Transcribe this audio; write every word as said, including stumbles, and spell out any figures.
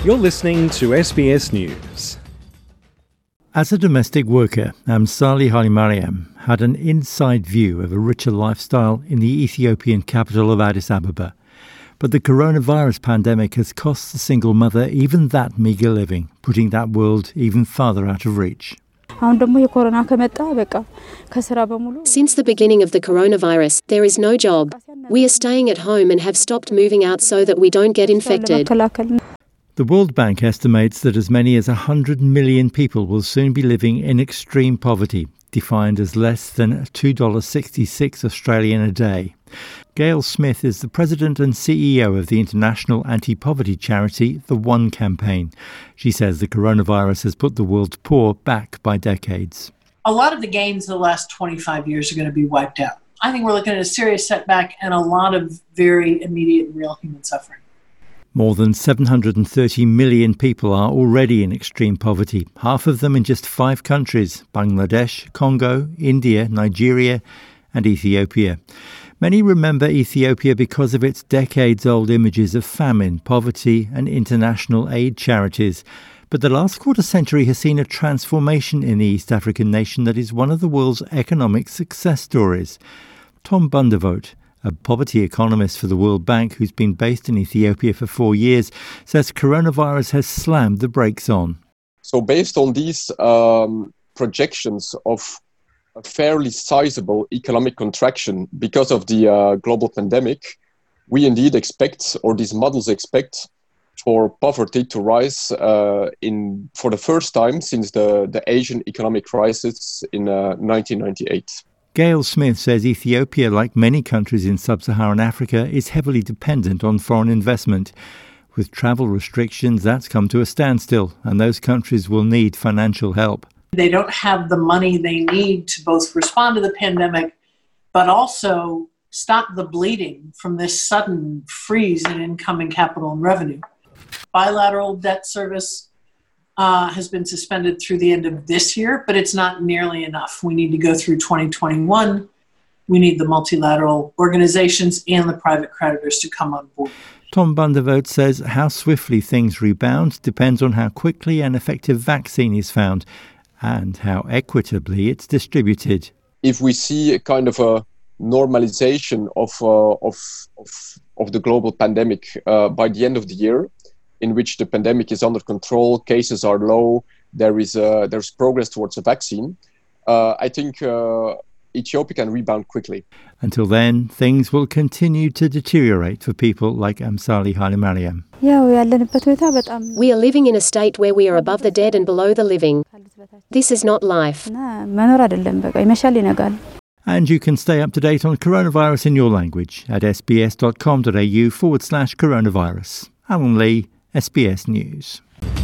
You're listening to S B S News. As a domestic worker, Amsali Hailemariam had an inside view of a richer lifestyle in the Ethiopian capital of Addis Ababa. But the coronavirus pandemic has cost the single mother even that meagre living, putting that world even farther out of reach. Since the beginning of the coronavirus, there is no job. We are staying at home and have stopped moving out so that we don't get infected. The World Bank estimates that as many as one hundred million people will soon be living in extreme poverty, defined as less than two dollars sixty-six Australian a day. Gail Smith is the president and C E O of the international anti-poverty charity, The One Campaign. She says the coronavirus has put the world's poor back by decades. A lot of the gains of the last twenty-five years are going to be wiped out. I think we're looking at a serious setback and a lot of very immediate and real human suffering. More than seven hundred thirty million people are already in extreme poverty, half of them in just five countries: Bangladesh, Congo, India, Nigeria and Ethiopia. Many remember Ethiopia because of its decades-old images of famine, poverty and international aid charities. But the last quarter century has seen a transformation in the East African nation that is one of the world's economic success stories. Tom Bundervoort, a poverty economist for the World Bank who's been based in Ethiopia for four years, says coronavirus has slammed the brakes on. So based on these um, projections of a fairly sizable economic contraction because of the uh, global pandemic, we indeed expect, or these models expect, for poverty to rise uh, in for the first time since the, the Asian economic crisis in uh, nineteen ninety-eight. Gail Smith says Ethiopia, like many countries in sub-Saharan Africa, is heavily dependent on foreign investment. With travel restrictions, that's come to a standstill, and those countries will need financial help. They don't have the money they need to both respond to the pandemic, but also stop the bleeding from this sudden freeze in incoming capital and revenue. Bilateral debt service Uh, has been suspended through the end of this year, but it's not nearly enough. We need to go through twenty twenty-one. We need the multilateral organizations and the private creditors to come on board. Tom Bundervoort says how swiftly things rebound depends on how quickly an effective vaccine is found and how equitably it's distributed. If we see a kind of a normalization of uh, of, of of the global pandemic uh, by the end of the year, in which the pandemic is under control, cases are low, there is uh, there's progress towards a vaccine, uh, I think uh, Ethiopia can rebound quickly. Until then, things will continue to deteriorate for people like Amsali Hailemariam. We are living in a state where we are above the dead and below the living. This is not life. And you can stay up to date on coronavirus in your language at sbs.com.au forward slash coronavirus. Alan Lee, S B S News.